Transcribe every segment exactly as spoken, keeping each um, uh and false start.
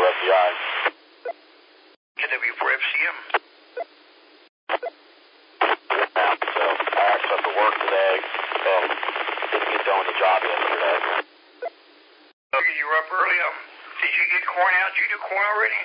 four F B I. W four F C M. So I actually have to work today and didn't get done with the job yesterday. Okay, you were up early. Um, did you get corn out? Did you do corn already?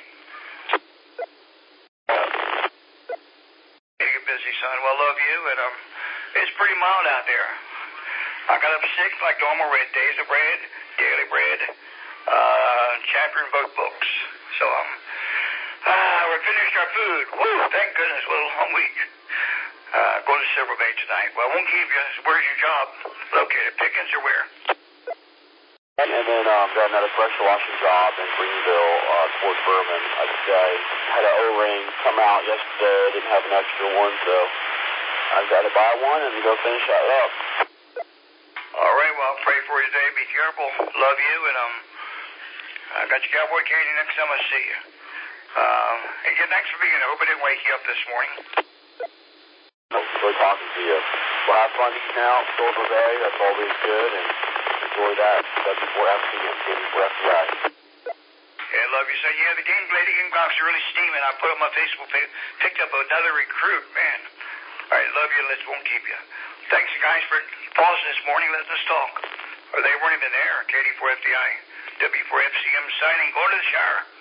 Yeah. You're busy, son. Well, love you, and um, it's pretty mild out there. I got up sick like normal, read Days of Bread, Daily Bread, uh, chapter and book books. So um, uh, we finished our food. Woo! Thank goodness. What a long week. Uh, going to Silver Bay tonight. Well, I won't keep you. Where's your job located? Pickens or where? And, and then um, got another pressure washing job in Greenville uh, towards Berman. Like I said, I had an O-ring come out yesterday. Didn't have an extra one, so I've got to buy one and go finish that up. All right, well, I'll pray for you today. Be careful. Love you, and um, I got your cowboy candy next time I see you. Um, and yeah, thanks for being here. I hope I didn't wake you up this morning. No, good talking to you. Well, have fun eating out, Silver Bay. That's always good, and enjoy that. W four F C M, W four F B I. Yeah, love you, son. Yeah, the game, Lady Game Box are really steaming. I put up my Facebook page, picked up another recruit, man. All right, love you. Let's won't keep you. Thanks, guys, for pausing this morning, letting us talk. Or they weren't even there. K D four F D I, W four F C M signing, going to the shower.